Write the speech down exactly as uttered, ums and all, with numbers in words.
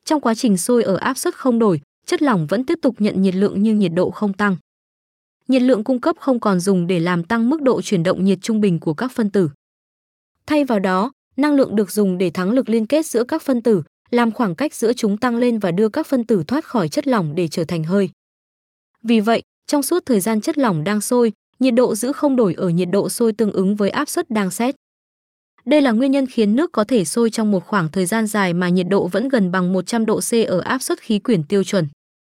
Trong quá trình sôi ở áp suất không đổi, chất lỏng vẫn tiếp tục nhận nhiệt lượng nhưng nhiệt độ không tăng. Nhiệt lượng cung cấp không còn dùng để làm tăng mức độ chuyển động nhiệt trung bình của các phân tử. Thay vào đó, năng lượng được dùng để thắng lực liên kết giữa các phân tử, làm khoảng cách giữa chúng tăng lên và đưa các phân tử thoát khỏi chất lỏng để trở thành hơi. Vì vậy, trong suốt thời gian chất lỏng đang sôi, nhiệt độ giữ không đổi ở nhiệt độ sôi tương ứng với áp suất đang set. Đây là nguyên nhân khiến nước có thể sôi trong một khoảng thời gian dài mà nhiệt độ vẫn gần bằng một trăm độ C ở áp suất khí quyển tiêu chuẩn.